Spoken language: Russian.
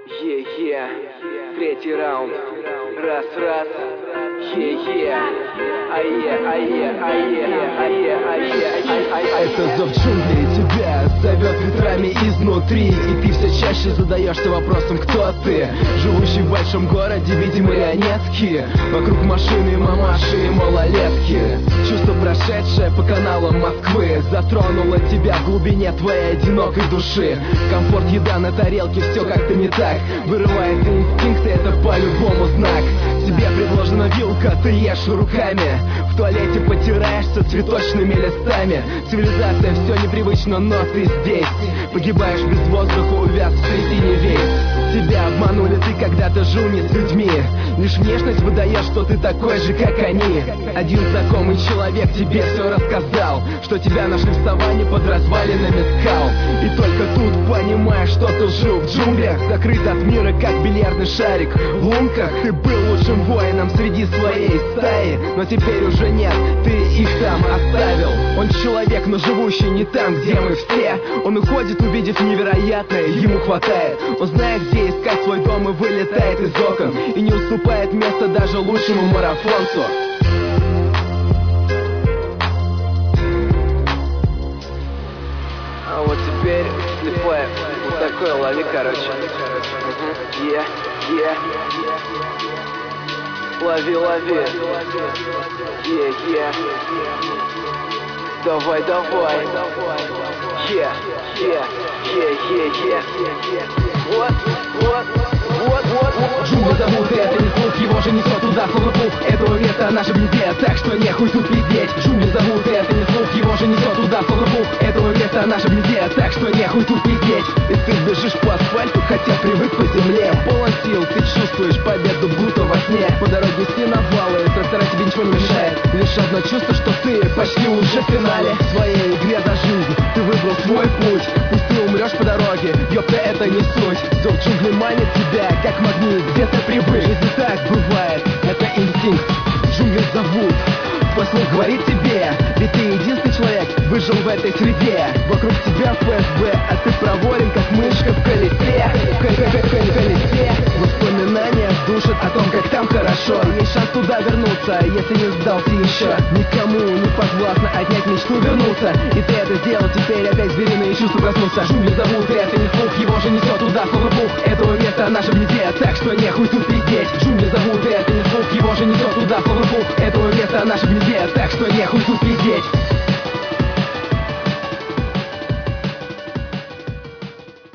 Третий раунд. Раз. Это зов джунглей тебя зовет ветрами изнутри, и ты все чаще задаешься вопросом, кто ты. Живущий в большом городе, видимо, марионетки. Вокруг машины, мамаши и малолетки. Чувство, прошедшее по каналам Москвы, затронуло тебя в глубине твоей одинокой души. Комфорт, еда на тарелке, все как-то не так. Вырывается инстинкт, и это по-любому знак. Тебе предложена вилка, ты ешь руками. В туалете потираешься цветочными листами. Цивилизация все непривычно, но ты здесь. Погибаешь без воздуха, увяз в трясине весь. Тебя обманули, ты когда-то жил не с людьми. Лишь внешность выдает, что ты такой же, как они. Один знакомый человек тебе все рассказал, что тебя нашли в саванне под развалинами скал. И только тут понимаешь, что ты жил в джунглях, закрыт от мира, как бильярдный шарик в лунках. Ты был лучшим воином среди своей стаи, но теперь уже нет, ты их там оставил. Он человек, но живущий не там, где мы все. Он уходит, увидев невероятное, ему хватает. Он знает, где искать свой дом, и вылетает из окон, и не уступает место даже лучшему марафонцу. А вот теперь слепая. Вот такое лови, короче. Лови. Давай. Джунгли зовут, и это не слух, его же несет туда, словно пух. Этого места наш везде, так что нехуй тут пиздеть. Джунгли зовут, и это не слух, его же несет туда, словно пух. Этого места наш везде, так что нехуй тут пиздеть. И ты бежишь по асфальту, хотя привык по земле. Полон сил, ты чувствуешь победу, будто во сне. По дороге все навалы, со стороны тебе ничего не мешает. Лишь одно чувство, что ты почти уже в финале. В своей игре за жизнь ты выбрал свой путь. Пусть ты умрешь по дороге, ёпта, это не суть. Зов джунглей манит тебя, как магнит, где-то прибыть. Жизнь так бывает, это инстинкт. Джунгли зовут, твой слух говорит тебе, ведь ты единственный человек выжил в этой среде. Вокруг тебя ФСБ, а ты проворен, как мышка в колесе. В колесе воспоминания душат о том, как там хорошо. Есть шанс туда вернуться, если не сдался еще. Никому не подвластно отнять мечту вернуться. И ты это сделал, теперь опять звериные чувства проснутся. Джунгли зовут, и это не слух, его же несет туда, словно пух. Этого места наша везде, так что нехуй тут пиздеть. Джунгли зовут, и это не слух, его же несет туда, словно пух. Этого места наша везде, так что нехуй тут пиздеть.